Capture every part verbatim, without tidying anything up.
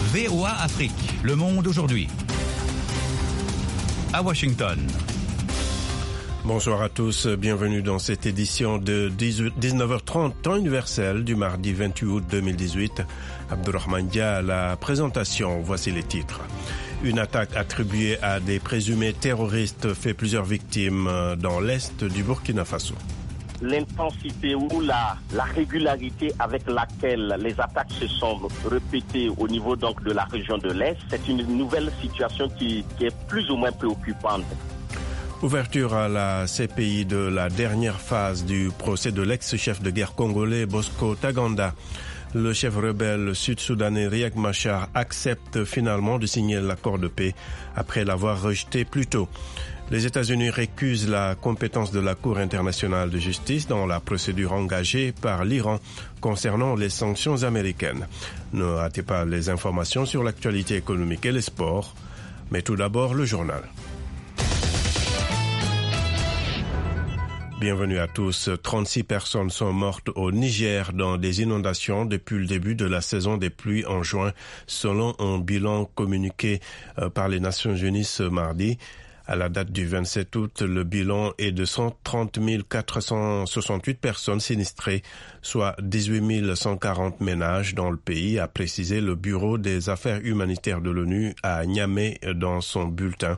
V O A Afrique, le monde aujourd'hui. À Washington. Bonsoir à tous, bienvenue dans cette édition de dix-neuf heures trente, temps universel du mardi vingt-huit août deux mille dix-huit. Abdourahmane Dia à la présentation, voici les titres. Une attaque attribuée à des présumés terroristes fait plusieurs victimes dans l'est du Burkina Faso. L'intensité ou la, la régularité avec laquelle les attaques se sont répétées au niveau donc de la région de l'Est, c'est une nouvelle situation qui, qui est plus ou moins préoccupante. Ouverture à la C P I de la dernière phase du procès de l'ex-chef de guerre congolais Bosco Ntaganda. Le chef rebelle sud-soudanais Riek Machar accepte finalement de signer l'accord de paix après l'avoir rejeté plus tôt. Les États-Unis récusent la compétence de la Cour internationale de justice dans la procédure engagée par l'Iran concernant les sanctions américaines. Ne ratez pas les informations sur l'actualité économique et les sports, mais tout d'abord le journal. Bienvenue à tous. trente-six personnes sont mortes au Niger dans des inondations depuis le début de la saison des pluies en juin, selon un bilan communiqué par les Nations Unies ce mardi. À la date du vingt-sept août, le bilan est de cent trente mille quatre cent soixante-huit personnes sinistrées, soit dix-huit mille cent quarante ménages dans le pays, a précisé le Bureau des affaires humanitaires de l'ONU à Niamey dans son bulletin.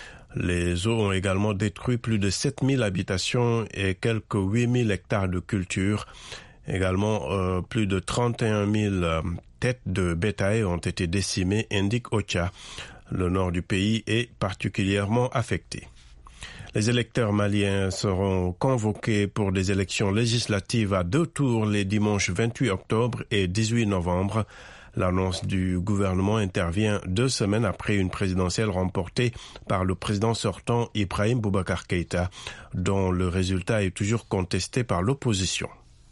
Les eaux ont également détruit plus de sept mille habitations et quelques huit mille hectares de culture. Également, euh, plus de trente et un mille euh, têtes de bétail ont été décimées, indique OCHA. Le nord du pays est particulièrement affecté. Les électeurs maliens seront convoqués pour des élections législatives à deux tours les dimanches vingt-huit octobre et dix-huit novembre. L'annonce du gouvernement intervient deux semaines après une présidentielle remportée par le président sortant Ibrahim Boubacar Keïta, dont le résultat est toujours contesté par l'opposition.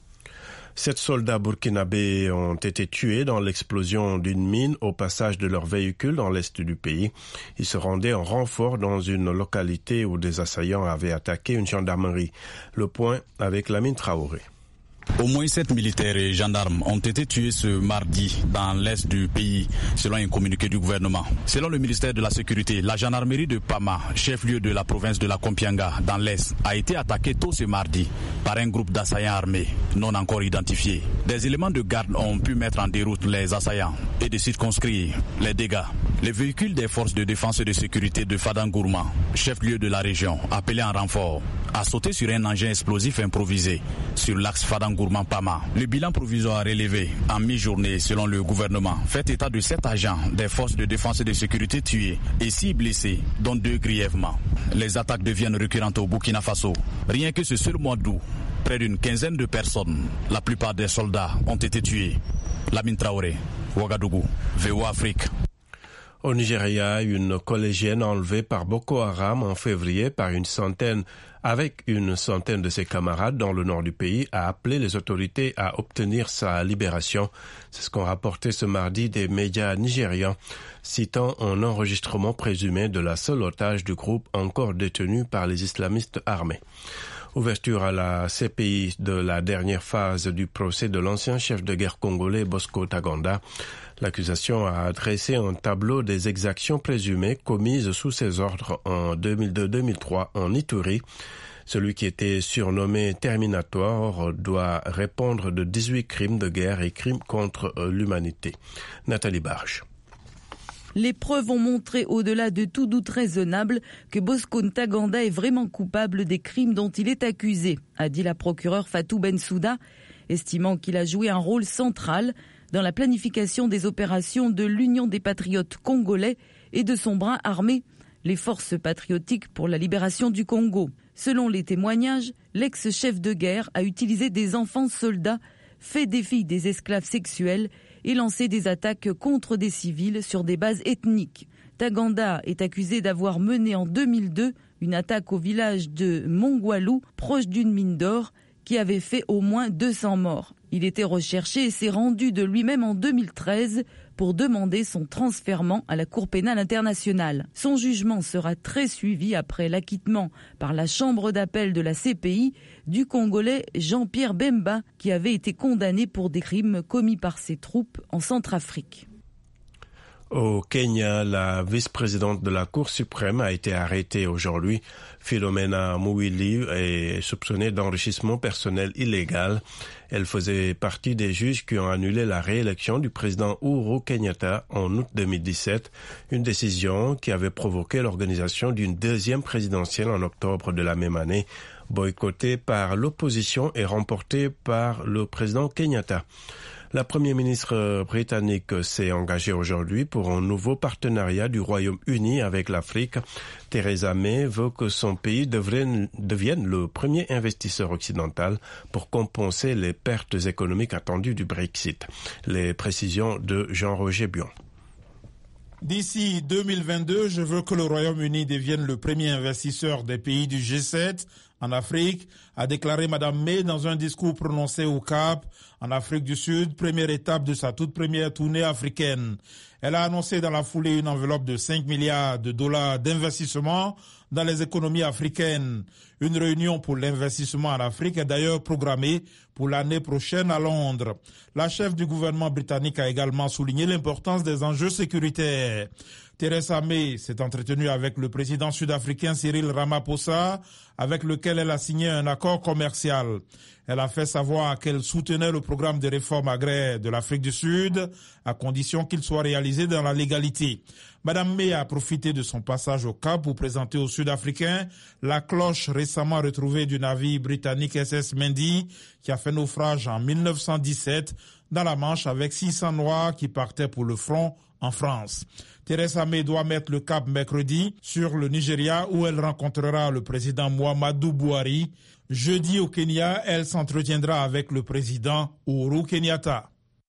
Sept soldats burkinabés ont été tués dans l'explosion d'une mine au passage de leur véhicule dans l'est du pays. Ils se rendaient en renfort dans une localité où des assaillants avaient attaqué une gendarmerie. Le point avec Lamine Traoré. Au moins sept militaires et gendarmes ont été tués ce mardi dans l'est du pays, selon un communiqué du gouvernement. Selon le ministère de la Sécurité, la gendarmerie de Pama, chef-lieu de la province de la Kompianga, dans l'est, a été attaquée tôt ce mardi par un groupe d'assaillants armés, non encore identifiés. Des éléments de garde ont pu mettre en déroute les assaillants et de circonscrire les dégâts. Les véhicules des forces de défense et de sécurité de Fadangourma, chef-lieu de la région, appelé en renfort, a sauté sur un engin explosif improvisé sur l'axe Fadangourma-Pama. Le bilan provisoire relevé en mi-journée selon le gouvernement fait état de sept agents des forces de défense et de sécurité tués et six blessés, dont deux grièvement. Les attaques deviennent récurrentes au Burkina Faso. Rien que ce seul mois d'août, près d'une quinzaine de personnes, la plupart des soldats, ont été tués. Lamine Traoré, Ouagadougou, V O A Afrique. Au Nigeria, une collégienne enlevée par Boko Haram en février par une centaine, avec une centaine de ses camarades dans le nord du pays, a appelé les autorités à obtenir sa libération. C'est ce qu'ont rapporté ce mardi des médias nigérians, citant un enregistrement présumé de la seule otage du groupe encore détenue par les islamistes armés. Ouverture à la C P I de la dernière phase du procès de l'ancien chef de guerre congolais Bosco Ntaganda. L'accusation a dressé un tableau des exactions présumées commises sous ses ordres en deux mille deux deux mille trois en Ituri. Celui qui était surnommé Terminator doit répondre de dix-huit crimes de guerre et crimes contre l'humanité. Nathalie Barge. Les preuves ont montré, au-delà de tout doute raisonnable, que Bosco Ntaganda est vraiment coupable des crimes dont il est accusé, a dit la procureure Fatou Bensouda, estimant qu'il a joué un rôle central dans la planification des opérations de l'Union des patriotes congolais et de son bras armé, les forces patriotiques pour la libération du Congo. Selon les témoignages, l'ex-chef de guerre a utilisé des enfants soldats, fait des filles des esclaves sexuels et lancé des attaques contre des civils sur des bases ethniques. Ntaganda est accusé d'avoir mené en deux mille deux une attaque au village de Mongwalou, proche d'une mine d'or, qui avait fait au moins deux cents morts. Il était recherché et s'est rendu de lui-même en deux mille treize pour demander son transfèrement à la Cour pénale internationale. Son jugement sera très suivi après l'acquittement par la chambre d'appel de la C P I du Congolais Jean-Pierre Bemba, qui avait été condamné pour des crimes commis par ses troupes en Centrafrique. Au Kenya, la vice-présidente de la Cour suprême a été arrêtée aujourd'hui. Philomena Mwilu est soupçonnée d'enrichissement personnel illégal. Elle faisait partie des juges qui ont annulé la réélection du président Uhuru Kenyatta en août deux mille dix-sept, une décision qui avait provoqué l'organisation d'une deuxième présidentielle en octobre de la même année, boycottée par l'opposition et remportée par le président Kenyatta. La première ministre britannique s'est engagée aujourd'hui pour un nouveau partenariat du Royaume-Uni avec l'Afrique. Theresa May veut que son pays devienne, devienne le premier investisseur occidental pour compenser les pertes économiques attendues du Brexit. Les précisions de Jean-Roger Bion. D'ici deux mille vingt-deux, je veux que le Royaume-Uni devienne le premier investisseur des pays du G sept en Afrique, a déclaré Mme May dans un discours prononcé au Cap, en Afrique du Sud, première étape de sa toute première tournée africaine. Elle a annoncé dans la foulée une enveloppe de cinq milliards de dollars d'investissement dans les économies africaines. Une réunion pour l'investissement en Afrique est d'ailleurs programmée pour l'année prochaine à Londres. La chef du gouvernement britannique a également souligné l'importance des enjeux sécuritaires. Theresa May s'est entretenue avec le président sud-africain Cyril Ramaphosa, avec lequel elle a signé un accord commercial. Elle a fait savoir qu'elle soutenait le programme de réforme agraire de l'Afrique du Sud, à condition qu'il soit réalisé dans la légalité. Madame May a profité de son passage au Cap pour présenter aux Sud-Africains la cloche récemment retrouvée du navire britannique S S Mendy, qui a fait naufrage en mille neuf cent dix-sept dans la Manche avec six cents Noirs qui partaient pour le front en France. Theresa May doit mettre le cap mercredi sur le Nigeria où elle rencontrera le président Muhammadu Buhari. Jeudi au Kenya, elle s'entretiendra avec le président Uhuru Kenyatta.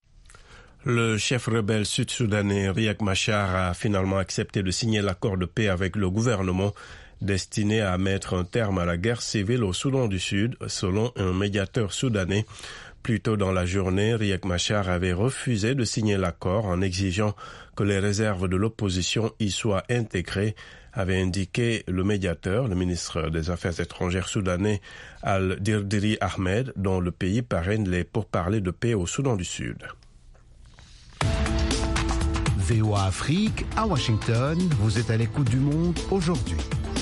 Le chef rebelle sud-soudanais Riek Machar a finalement accepté de signer l'accord de paix avec le gouvernement destiné à mettre un terme à la guerre civile au Soudan du Sud, selon un médiateur soudanais. Plus tôt dans la journée, Riek Machar avait refusé de signer l'accord en exigeant que les réserves de l'opposition y soient intégrées, avait indiqué le médiateur, le ministre des Affaires étrangères soudanais Al-Dirdiri Ahmed, dont le pays parraine les pourparlers de paix au Soudan du Sud. V O A Afrique, à Washington, vous êtes à l'écoute du monde aujourd'hui.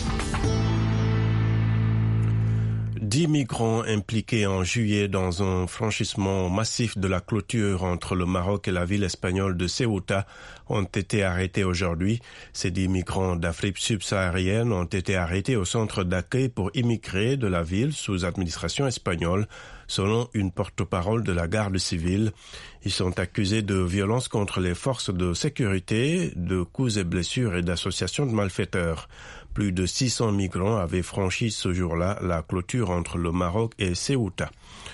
Dix migrants impliqués en juillet dans un franchissement massif de la clôture entre le Maroc et la ville espagnole de Ceuta ont été arrêtés aujourd'hui. Ces dix migrants d'Afrique subsaharienne ont été arrêtés au centre d'accueil pour immigrés de la ville sous administration espagnole, selon une porte-parole de la garde civile. Ils sont accusés de violences contre les forces de sécurité, de coups et blessures et d'associations de malfaiteurs. Plus de six cents migrants avaient franchi ce jour-là la clôture entre le Maroc et Ceuta.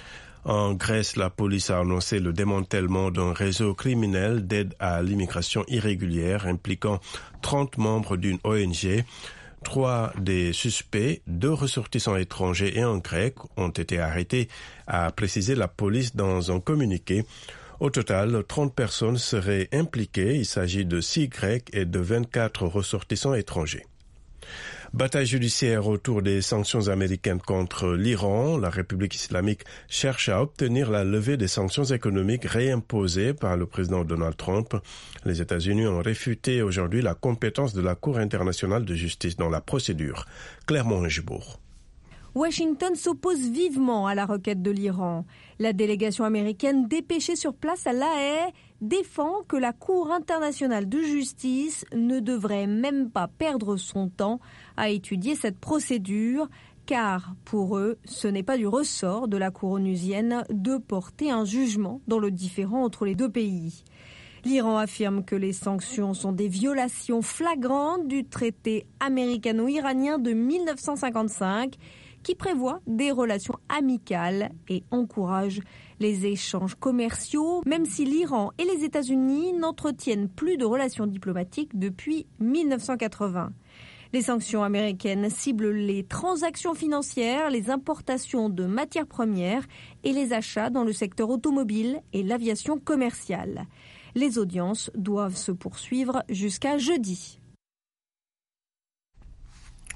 En Grèce, la police a annoncé le démantèlement d'un réseau criminel d'aide à l'immigration irrégulière impliquant trente membres d'une O N G. Trois des suspects, deux ressortissants étrangers et un grec, ont été arrêtés, a précisé la police dans un communiqué. Au total, trente personnes seraient impliquées. Il s'agit de six Grecs et de vingt-quatre ressortissants étrangers. Bataille judiciaire autour des sanctions américaines contre l'Iran. La République islamique cherche à obtenir la levée des sanctions économiques réimposées par le président Donald Trump. Les États-Unis ont réfuté aujourd'hui la compétence de la Cour internationale de justice dans la procédure. Claire Mongibourg. Washington s'oppose vivement à la requête de l'Iran. La délégation américaine dépêchée sur place à La Haye défend que la Cour internationale de justice ne devrait même pas perdre son temps à étudier cette procédure, car pour eux, ce n'est pas du ressort de la Cour onusienne de porter un jugement dans le différend entre les deux pays. L'Iran affirme que les sanctions sont des violations flagrantes du traité américano-iranien de mille neuf cent cinquante-cinq, qui prévoit des relations amicales et encourage les échanges commerciaux, même si l'Iran et les États-Unis n'entretiennent plus de relations diplomatiques depuis mille neuf cent quatre-vingts. Les sanctions américaines ciblent les transactions financières, les importations de matières premières et les achats dans le secteur automobile et l'aviation commerciale. Les audiences doivent se poursuivre jusqu'à jeudi.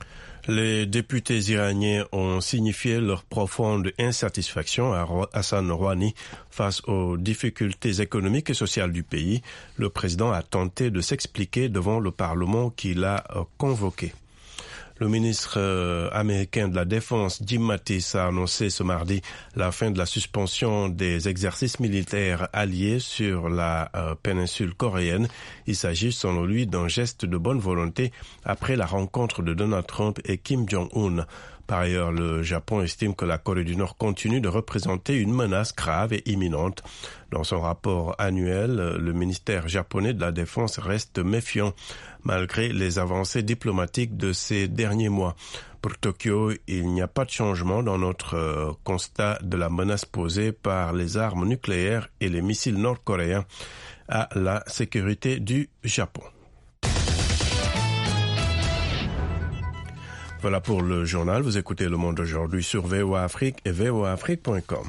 Les députés iraniens ont signifié leur profonde insatisfaction à Hassan Rouhani face aux difficultés économiques et sociales du pays. Le président a tenté de s'expliquer devant le Parlement qui l'a convoqué. Le ministre euh, américain de la Défense, Jim Mattis, a annoncé ce mardi la fin de la suspension des exercices militaires alliés sur la euh, péninsule coréenne. Il s'agit, selon lui, d'un geste de bonne volonté après la rencontre de Donald Trump et Kim Jong-un. Par ailleurs, le Japon estime que la Corée du Nord continue de représenter une menace grave et imminente. Dans son rapport annuel, le ministère japonais de la Défense reste méfiant malgré les avancées diplomatiques de ces derniers mois. Pour Tokyo, il n'y a pas de changement dans notre constat de la menace posée par les armes nucléaires et les missiles nord-coréens à la sécurité du Japon. Voilà pour le journal. Vous écoutez Le Monde aujourd'hui sur V O A Afrique et V O A Afrique point com.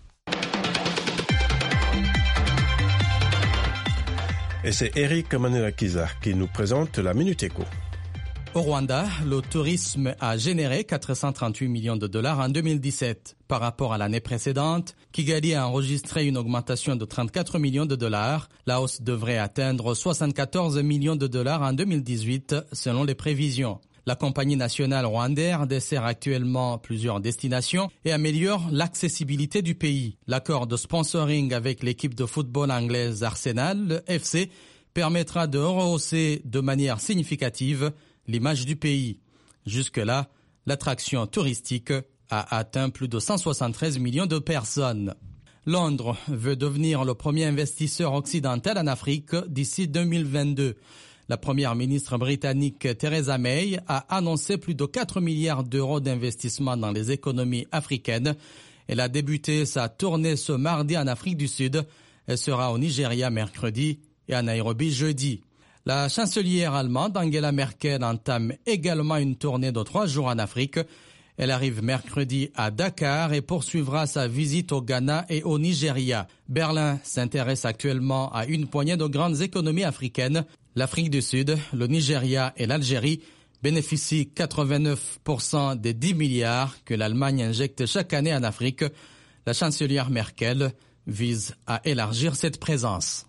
Et c'est Eric Manelakiza qui nous présente la Minute Éco. Au Rwanda, le tourisme a généré quatre cent trente-huit millions de dollars en deux mille dix-sept. Par rapport à l'année précédente, Kigali a enregistré une augmentation de trente-quatre millions de dollars. La hausse devrait atteindre soixante-quatorze millions de dollars en deux mille dix-huit, selon les prévisions. La compagnie nationale rwandaise dessert actuellement plusieurs destinations et améliore l'accessibilité du pays. L'accord de sponsoring avec l'équipe de football anglaise Arsenal, le F C, permettra de rehausser de manière significative l'image du pays. Jusque-là, l'attraction touristique a atteint plus de cent soixante-treize millions de personnes. Londres veut devenir le premier investisseur occidental en Afrique d'ici deux mille vingt-deux. La première ministre britannique Theresa May a annoncé plus de quatre milliards d'euros d'investissement dans les économies africaines. Elle a débuté sa tournée ce mardi en Afrique du Sud. Elle sera au Nigeria mercredi et à Nairobi jeudi. La chancelière allemande Angela Merkel entame également une tournée de trois jours en Afrique. Elle arrive mercredi à Dakar et poursuivra sa visite au Ghana et au Nigeria. Berlin s'intéresse actuellement à une poignée de grandes économies africaines. L'Afrique du Sud, le Nigeria et l'Algérie bénéficient quatre-vingt-neuf pour cent des dix milliards que l'Allemagne injecte chaque année en Afrique. La chancelière Merkel vise à élargir cette présence.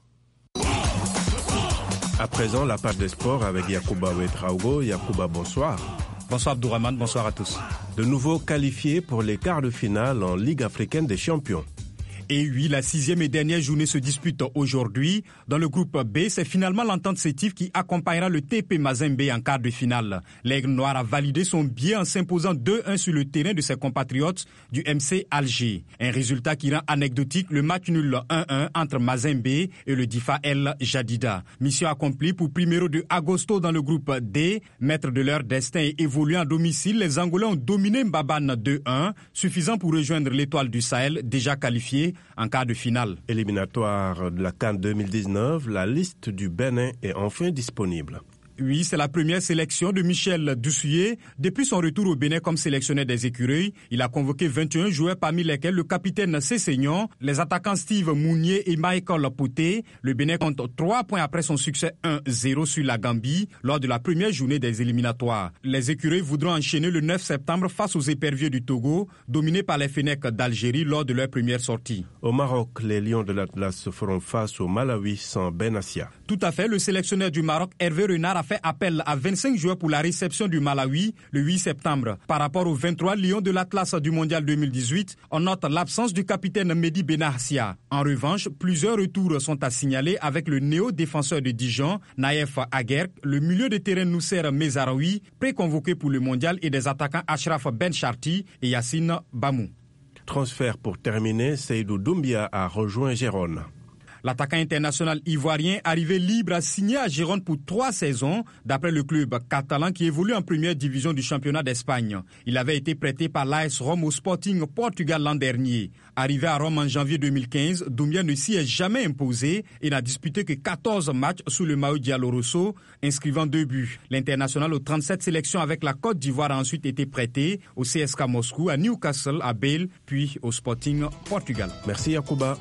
À présent, la page des sports avec Yacouba Ouedraogo. Yacouba, bonsoir. Bonsoir Abdourahmane, bonsoir à tous. De nouveau qualifiés pour les quarts de finale en Ligue africaine des champions. Et oui, la sixième et dernière journée se dispute aujourd'hui. Dans le groupe B, c'est finalement l'entente sétif qui accompagnera le T P Mazembe en quart de finale. L'Aigle Noir a validé son billet en s'imposant deux un sur le terrain de ses compatriotes du M C Alger. Un résultat qui rend anecdotique le match nul un un entre Mazembe et le Difa El Jadida. Mission accomplie pour Primero de Agosto dans le groupe D. Maître de leur destin et évoluant à domicile, les Angolais ont dominé Mbabane deux un, suffisant pour rejoindre l'étoile du Sahel déjà qualifiée en quart de finale. Éliminatoire de la CAN deux mille dix-neuf, la liste du Bénin est enfin disponible. Oui, c'est la première sélection de Michel Doussouye. Depuis son retour au Bénin comme sélectionneur des écureuils, il a convoqué vingt et un joueurs parmi lesquels le capitaine Cessignon, les attaquants Steve Mounier et Michael Poté. Le Bénin compte trois points après son succès un zéro sur la Gambie lors de la première journée des éliminatoires. Les écureuils voudront enchaîner le neuf septembre face aux éperviers du Togo, dominés par les Fennecs d'Algérie lors de leur première sortie. Au Maroc, les Lions de l'Atlas se feront face au Malawi sans Benassia. Tout à fait, le sélectionneur du Maroc, Hervé Renard, a fait appel à vingt-cinq joueurs pour la réception du Malawi le huit septembre. Par rapport aux vingt-trois Lions de l'Atlas du Mondial deux mille dix-huit, on note l'absence du capitaine Mehdi Benassia. En revanche, plusieurs retours sont à signaler avec le néo-défenseur de Dijon, Naïef Aguerk, le milieu de terrain Nousser Mezaraoui, pré-convoqué pour le Mondial, et des attaquants Ashraf Ben Charti et Yassine Bamou. Transfert pour terminer, Seydou Doumbia a rejoint Gérone. L'attaquant international ivoirien arrivé libre a signé à Gérone pour trois saisons, d'après le club catalan qui évolue en première division du championnat d'Espagne. Il avait été prêté par l'A S Rome au Sporting Portugal l'an dernier. Arrivé à Rome en janvier deux mille quinze, Doumbia ne s'y est jamais imposé et n'a disputé que quatorze matchs sous le maillot Diallo Rosso, inscrivant deux buts. L'international aux trente-sept sélections avec la Côte d'Ivoire a ensuite été prêté au C S K Moscou, à Newcastle, à Bâle, puis au Sporting Portugal. Merci Yacouba.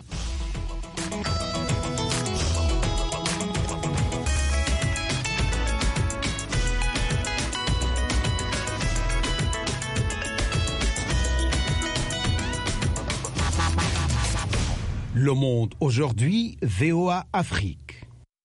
Le Monde aujourd'hui, V O A Afrique.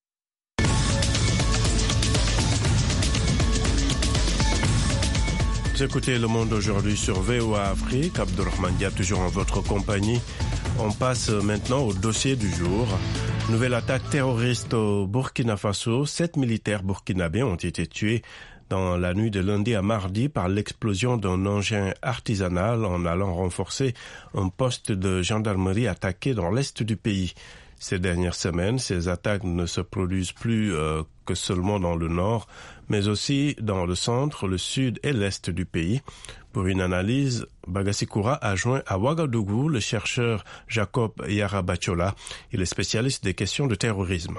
Vous écoutez Le Monde aujourd'hui sur V O A Afrique. Abdurrahman Dia, toujours en votre compagnie. On passe maintenant au dossier du jour. Nouvelle attaque terroriste au Burkina Faso. Sept militaires burkinabés ont été tués dans la nuit de lundi à mardi par l'explosion d'un engin artisanal en allant renforcer un poste de gendarmerie attaqué dans l'est du pays. Ces dernières semaines, ces attaques ne se produisent plus euh, que seulement dans le nord, mais aussi dans le centre, le sud et l'est du pays. Pour une analyse, Bagassi-Koura a joint à Ouagadougou le chercheur Jacob Yarabachola. Il est spécialiste des questions de terrorisme.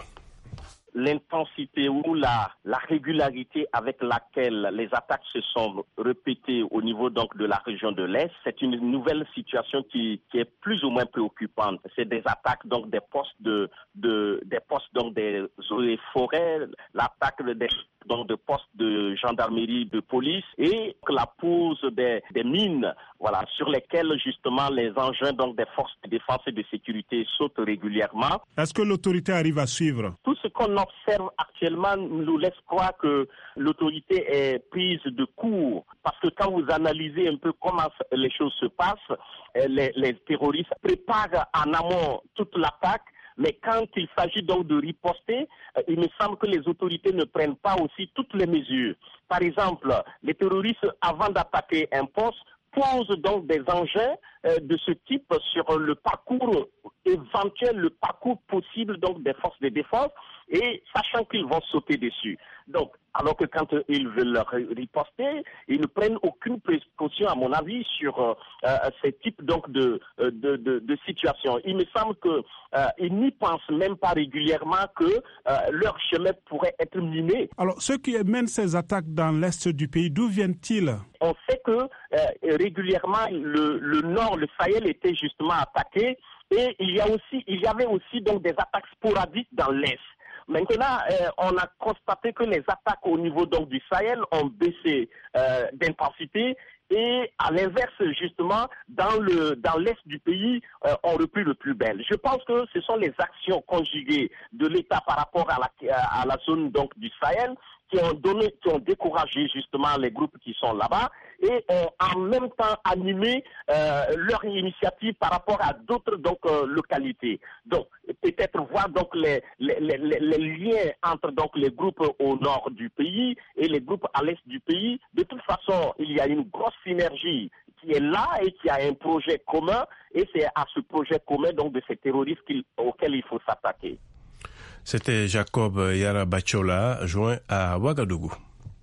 L'intensité ou la, la régularité avec laquelle les attaques se sont répétées au niveau donc de la région de l'Est, c'est une nouvelle situation qui, qui est plus ou moins préoccupante. C'est des attaques donc des postes de, de des postes donc des eaux et forêts, l'attaque des donc de postes de gendarmerie, de police et la pose des, des mines, voilà, sur lesquelles justement les engins donc des forces de défense et de sécurité sautent régulièrement. Est-ce que l'autorité arrive à suivre? Tout ce qu'on observe actuellement nous laisse croire que l'autorité est prise de court, parce que quand vous analysez un peu comment les choses se passent, les, les terroristes préparent en amont toute l'attaque. Mais quand il s'agit donc de riposter, il me semble que les autorités ne prennent pas aussi toutes les mesures. Par exemple, les terroristes, avant d'attaquer un poste, posent donc des engins euh, de ce type sur le parcours éventuel, le parcours possible donc des forces de défense, et sachant qu'ils vont sauter dessus. Donc, alors que quand euh, ils veulent leur riposter, ils ne prennent aucune précaution, à mon avis, sur euh, euh, ces types donc de, de, de, de situations. Il me semble qu'ils euh, n'y pensent même pas régulièrement que euh, leur chemin pourrait être miné. Alors, ceux qui mènent ces attaques dans l'est du pays, d'où viennent-ils? On sait que euh, régulièrement, le, le nord, le Sahel était justement attaqué, et il y a aussi, il y avait aussi donc des attaques sporadiques dans l'est. Maintenant, euh, on a constaté que les attaques au niveau donc du Sahel ont baissé euh, d'intensité, et à l'inverse, justement, dans le dans l'est du pays, euh, ont repris le plus belle. Je pense que ce sont les actions conjuguées de l'État par rapport à la à la zone donc du Sahel qui ont donné, qui ont découragé justement les groupes qui sont là-bas et ont en même temps animé euh, leur initiative par rapport à d'autres donc euh, localités. Donc peut-être voir donc les, les les les liens entre donc les groupes au nord du pays et les groupes à l'est du pays. De toute façon, il y a une grosse synergie qui est là et qui a un projet commun, et c'est à ce projet commun donc de ces terroristes auxquels il faut s'attaquer. C'était Jacob Yarabachola, joint à Ouagadougou.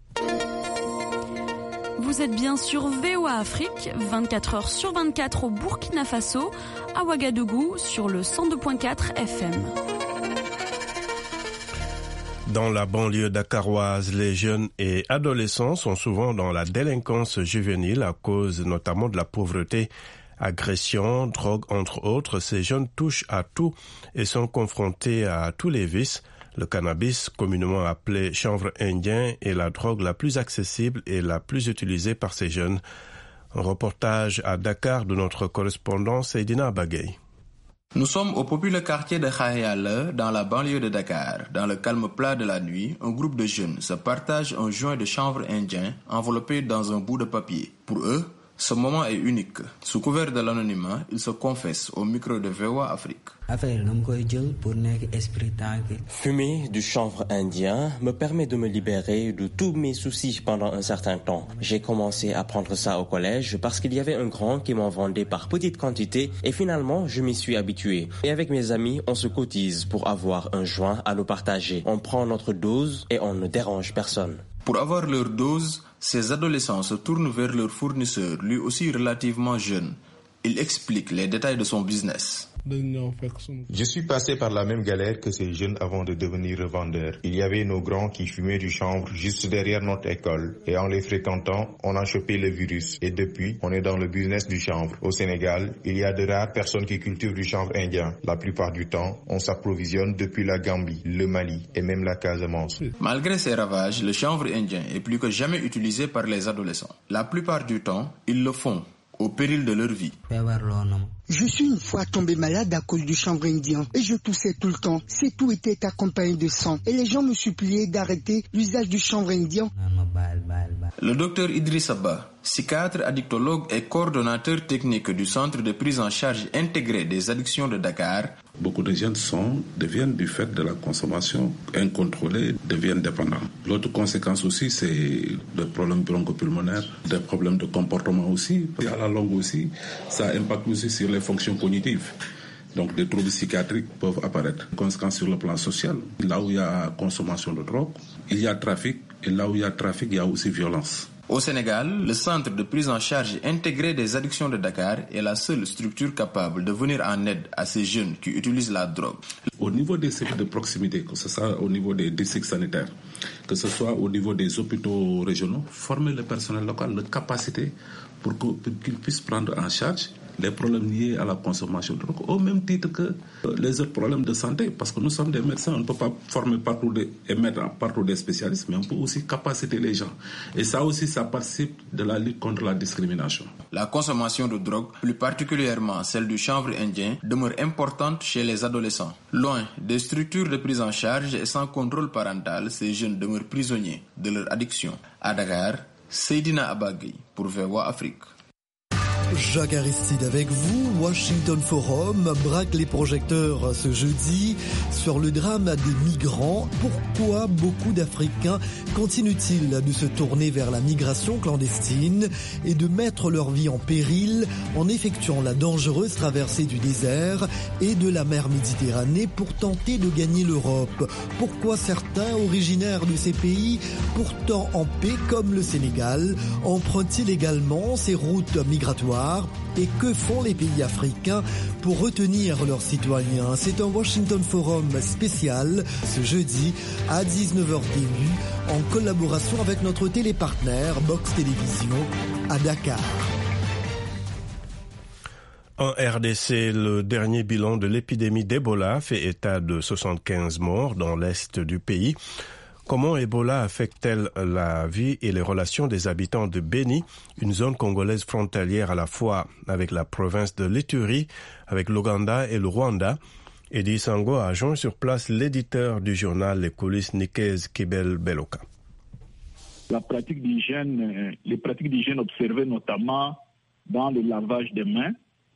Vous êtes bien sur V O A Afrique, vingt-quatre heures sur vingt-quatre au Burkina Faso, à Ouagadougou sur le cent deux virgule quatre F M. Dans la banlieue dakaroise, les jeunes et adolescents sont souvent dans la délinquance juvénile à cause notamment de la pauvreté. Agressions, drogue, entre autres, ces jeunes touchent à tout et sont confrontés à tous les vices. Le cannabis, communément appelé chanvre indien, est la drogue la plus accessible et la plus utilisée par ces jeunes. Un reportage à Dakar de notre correspondant Seydina Bagay. Nous sommes au populaire quartier de Khayale, dans la banlieue de Dakar. Dans le calme plat de la nuit, un groupe de jeunes se partage un joint de chanvre indien enveloppé dans un bout de papier. Pour eux, ce moment est unique. Sous couvert de l'anonymat, ils se confessent au micro de V O A Afrique. Fumer du chanvre indien me permet de me libérer de tous mes soucis pendant un certain temps. J'ai commencé à prendre ça au collège parce qu'il y avait un grand qui m'en vendait par petites quantités et finalement je m'y suis habitué. Et avec mes amis, on se cotise pour avoir un joint à nous partager. On prend notre dose et on ne dérange personne. Pour avoir leur dose, ces adolescents se tournent vers leur fournisseur, lui aussi relativement jeune. Il explique les détails de son business. Je suis passé par la même galère que ces jeunes avant de devenir revendeur. Il y avait nos grands qui fumaient du chanvre juste derrière notre école. Et en les fréquentant, on a chopé le virus. Et depuis, on est dans le business du chanvre. Au Sénégal, il y a de rares personnes qui cultivent du chanvre indien. La plupart du temps, on s'approvisionne depuis la Gambie, le Mali et même la Casamance. Malgré ces ravages, le chanvre indien est plus que jamais utilisé par les adolescents. La plupart du temps, ils le font au péril de leur vie. Je suis une fois tombé malade à cause du chanvre indien et je toussais tout le temps. C'est tout était accompagné de sang et les gens me suppliaient d'arrêter l'usage du chanvre indien. Le docteur Idriss Abba, psychiatre, addictologue et coordonnateur technique du centre de prise en charge intégrée des addictions de Dakar. Beaucoup de jeunes sont, deviennent du fait de la consommation incontrôlée, deviennent dépendants. L'autre conséquence aussi, c'est des problèmes bronchopulmonaires, des problèmes de comportement aussi. Et à la longue aussi, ça impacte aussi sur les fonctions cognitives. Donc des troubles psychiatriques peuvent apparaître. Conséquences sur le plan social. Là où il y a consommation de drogue, il y a trafic. Et là où il y a trafic, il y a aussi violence. Au Sénégal, le centre de prise en charge intégrée des addictions de Dakar est la seule structure capable de venir en aide à ces jeunes qui utilisent la drogue. Au niveau des services de proximité, que ce soit au niveau des districts sanitaires, que ce soit au niveau des hôpitaux régionaux, former le personnel local de capacité pour qu'ils puissent prendre en charge les problèmes liés à la consommation de drogue, au même titre que les autres problèmes de santé, parce que nous sommes des médecins, on ne peut pas former partout des, et mettre partout des spécialistes, mais on peut aussi capaciter les gens. Et ça aussi, ça participe de la lutte contre la discrimination. La consommation de drogue, plus particulièrement celle du chanvre indien, demeure importante chez les adolescents. Loin des structures de prise en charge et sans contrôle parental, ces jeunes demeurent prisonniers de leur addiction. À Dakar, Seydina Abagui pour V O A Afrique. Jacques Aristide avec vous. Washington Forum braque les projecteurs ce jeudi sur le drame des migrants. Pourquoi beaucoup d'Africains continuent-ils de se tourner vers la migration clandestine et de mettre leur vie en péril en effectuant la dangereuse traversée du désert et de la mer Méditerranée pour tenter de gagner l'Europe? Pourquoi certains originaires de ces pays, pourtant en paix comme le Sénégal, empruntent-ils également ces routes migratoires? Et que font les pays africains pour retenir leurs citoyens? C'est un Washington Forum spécial ce jeudi à dix-neuf heures T U en collaboration avec notre télépartenaire Box Télévision à Dakar. En R D C, le dernier bilan de l'épidémie d'Ebola fait état de soixante-quinze morts dans l'est du pays. Comment Ebola affecte-t-elle la vie et les relations des habitants de Beni, une zone congolaise frontalière à la fois avec la province de l'Ituri, avec l'Ouganda et le Rwanda? Eddie Sango a joint sur place l'éditeur du journal Les Coulisses, Nikez Kibel Beloka. La pratique d'hygiène, les pratiques d'hygiène observées notamment dans le lavage des mains,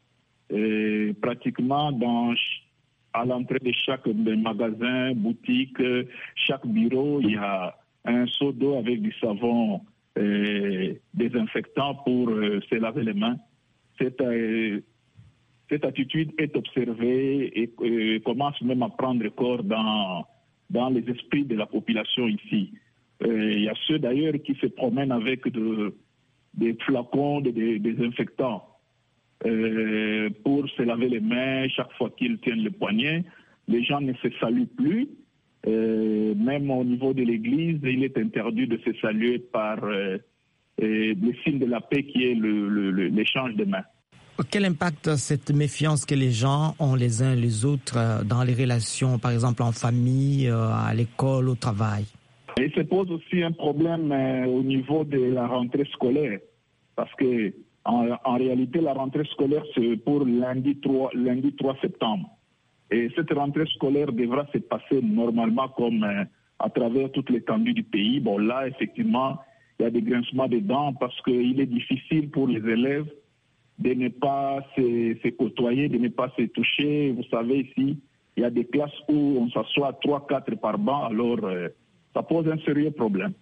et pratiquement dans à l'entrée de chaque magasin, boutique, chaque bureau, il y a un seau d'eau avec du savon euh, désinfectant pour euh, se laver les mains. Cette, euh, cette attitude est observée et euh, commence même à prendre corps dans, dans les esprits de la population ici. Euh, il y a ceux d'ailleurs qui se promènent avec de, des flacons de, de désinfectants. Euh, pour se laver les mains chaque fois qu'ils tiennent le poignet. Les gens ne se saluent plus. Euh, même au niveau de l'église, il est interdit de se saluer par euh, euh, le signe de la paix qui est le, le, le, l'échange de mains. Quel impact cette méfiance que les gens ont les uns les autres dans les relations, par exemple en famille, à l'école, au travail? Il se pose aussi un problème euh, au niveau de la rentrée scolaire, parce que En, en réalité, la rentrée scolaire, c'est pour lundi trois, lundi trois septembre. Et cette rentrée scolaire devra se passer normalement comme euh, à travers toute l'étendue du pays. Bon, là, effectivement, il y a des grincements de dents parce qu'il est difficile pour les élèves de ne pas se, se côtoyer, de ne pas se toucher. Vous savez, ici, il y a des classes où on s'assoit trois, quatre par banc, alors euh, ça pose un sérieux problème.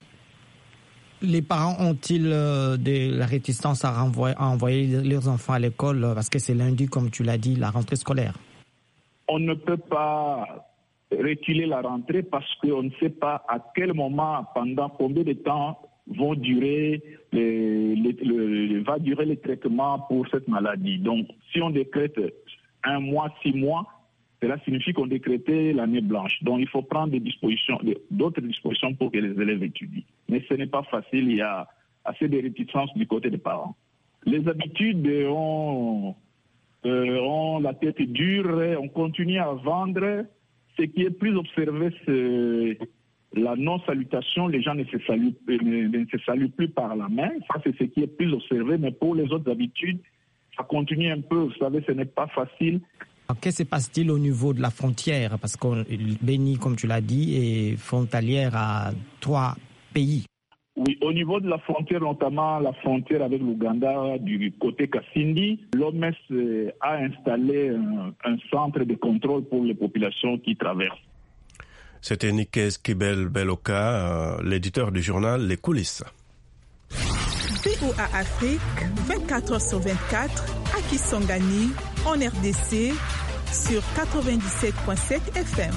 Les parents ont-ils euh, de la réticence à, renvoyer, à envoyer leurs enfants à l'école parce que c'est lundi, comme tu l'as dit, la rentrée scolaire? On ne peut pas reculer la rentrée parce qu'on ne sait pas à quel moment, pendant combien de temps vont durer les, les, les, va durer le traitement pour cette maladie. Donc, si on décrète un mois, six mois, cela signifie qu'on décrétait l'année blanche. Donc, il faut prendre des dispositions, d'autres dispositions pour que les élèves étudient. Mais ce n'est pas facile, il y a assez de réticence du côté des parents. Les habitudes ont, euh, ont la tête dure, on continue à vendre. Ce qui est plus observé, c'est la non-salutation, les gens ne se, saluent, ne, ne se saluent plus par la main. Ça, c'est ce qui est plus observé. Mais pour les autres habitudes, ça continue un peu. Vous savez, ce n'est pas facile. Qu'est-ce qui se passe-t-il au niveau de la frontière? Parce que Béni, comme tu l'as dit, est frontalière à trois pays. Oui, au niveau de la frontière, notamment la frontière avec l'Ouganda du côté Kasindi, l'O M S a installé un, un centre de contrôle pour les populations qui traversent. C'était Nikes Kibel-Beloka, euh, l'éditeur du journal Les Coulisses. V O A Afrique, vingt-quatre heures sur vingt-quatre, à Kisangani, en R D C, sur quatre-vingt-dix-sept virgule sept F M.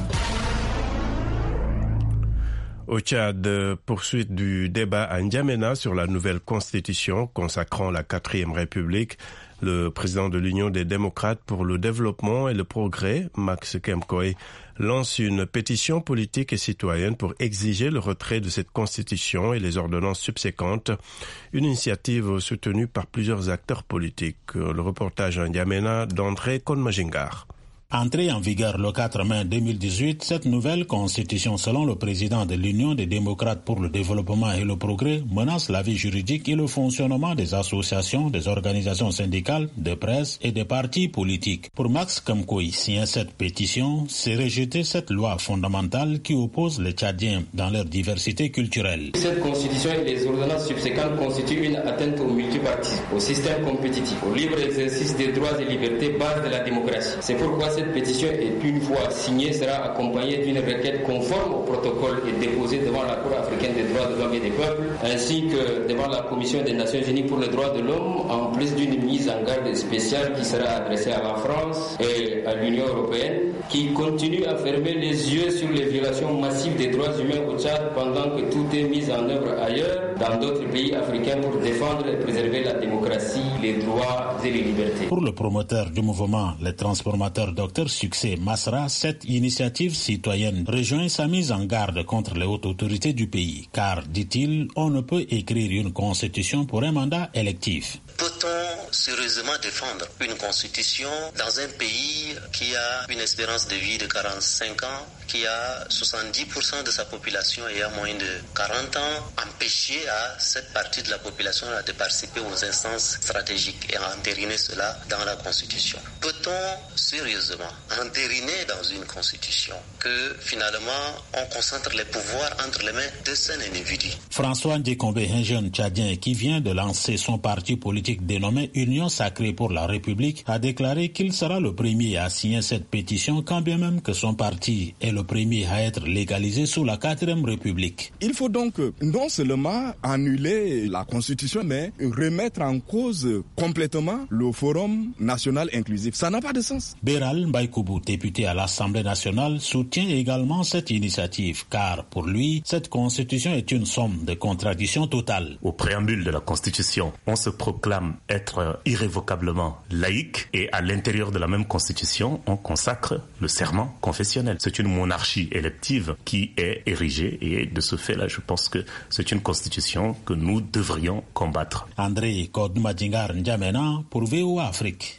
Au Tchad, poursuite du débat à N'Djamena sur la nouvelle constitution consacrant la quatrième République. Le président de l'Union des démocrates pour le développement et le progrès, Max Kemkoé, lance une pétition politique et citoyenne pour exiger le retrait de cette constitution et les ordonnances subséquentes, une initiative soutenue par plusieurs acteurs politiques. Le reportage à N'Djamena d'André Konmajingar. Entrée en vigueur le quatre mai deux mille dix-huit, cette nouvelle constitution, selon le président de l'Union des démocrates pour le développement et le progrès, menace la vie juridique et le fonctionnement des associations, des organisations syndicales, de presse et des partis politiques. Pour Max Kemkoé, signer cette pétition, c'est rejeter cette loi fondamentale qui oppose les Tchadiens dans leur diversité culturelle. Cette constitution et les ordonnances subséquentes constituent une atteinte au multipartisme, au système compétitif, au libre exercice des droits et libertés, base de la démocratie. C'est pourquoi cette pétition est une fois signée sera accompagnée d'une requête conforme au protocole et déposée devant la Cour africaine des droits de l'homme et des peuples, ainsi que devant la Commission des Nations Unies pour les droits de l'homme, en plus d'une mise en garde spéciale qui sera adressée à la France et à l'Union européenne, qui continue à fermer les yeux sur les violations massives des droits humains au Tchad pendant que tout est mis en œuvre ailleurs, dans d'autres pays africains, pour défendre et préserver la démocratie, les droits et les libertés. Pour le promoteur du mouvement, les transformateurs Docteur Succès Masra, cette initiative citoyenne rejoint sa mise en garde contre les hautes autorités du pays, car, dit-il, on ne peut écrire une constitution pour un mandat électif. Peut-on sérieusement défendre une constitution dans un pays qui a une espérance de vie de quarante-cinq ans, qui a soixante-dix pour cent de sa population ayant moins de quarante ans, empêcher à cette partie de la population de participer aux instances stratégiques et entériner cela dans la constitution? Peut-on sérieusement entériner dans une constitution que finalement on concentre les pouvoirs entre les mains de cet individu? François Ndjekombe, un jeune Tchadien qui vient de lancer son parti politique dénommé Union Sacrée pour la République, a déclaré qu'il sera le premier à signer cette pétition, quand bien même que son parti est le premier à être légalisé sous la quatrième République. Il faut donc non seulement annuler la Constitution, mais remettre en cause complètement le Forum national inclusif. Ça n'a pas de sens. Béral Mbaïkoubou, député à l'Assemblée nationale, soutient également cette initiative, car pour lui, cette Constitution est une somme de contradictions totales. Au préambule de la Constitution, on se proclame être irrévocablement laïque et à l'intérieur de la même Constitution, on consacre le serment confessionnel. C'est une monarchie élective qui est érigée et de ce fait-là, je pense que c'est une Constitution que nous devrions combattre. André Kodmadingar N'Djamena pour V O A Afrique.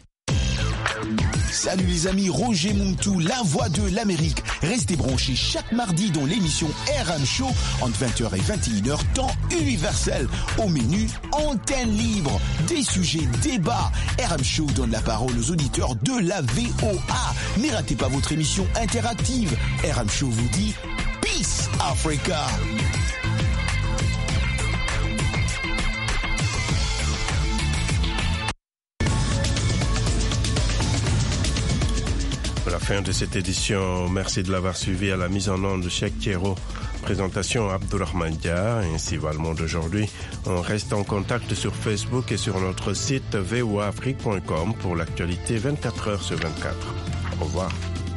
Salut les amis, Roger Muntu, la voix de l'Amérique. Restez branchés chaque mardi dans l'émission R M Show entre vingt heures et vingt et une heures, temps universel. Au menu, antenne libre, des sujets, débats. R M Show donne la parole aux auditeurs de la V O A. Ne ratez pas votre émission interactive. R M Show vous dit Peace Africa. À la fin de cette édition, merci de l'avoir suivi. À la mise en onde de Cheikh Thiero, présentation Abdourahmane Dia, ainsi va le monde aujourd'hui. On reste en contact sur Facebook et sur notre site v o a afrique point com pour l'actualité vingt-quatre heures sur vingt-quatre. Au revoir.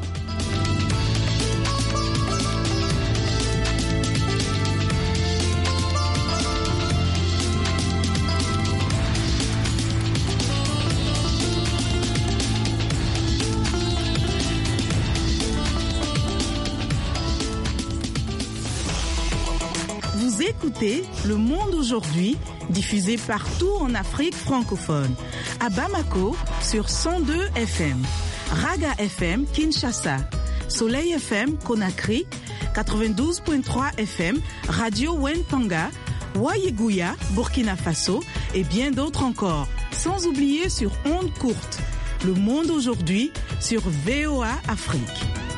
Écoutez Le Monde aujourd'hui, diffusé partout en Afrique francophone. À Bamako, sur cent deux F M. Raga F M, Kinshasa. Soleil F M, Conakry. quatre-vingt-douze point trois F M, Radio Wentanga, Wayeguya, Burkina Faso et bien d'autres encore. Sans oublier sur ondes courtes. Le monde aujourd'hui sur V O A Afrique.